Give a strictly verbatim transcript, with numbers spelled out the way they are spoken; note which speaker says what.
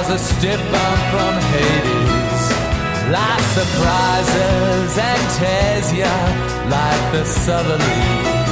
Speaker 1: There's a stiff bump from Hades. Life surprises and tears ya like the southerlies.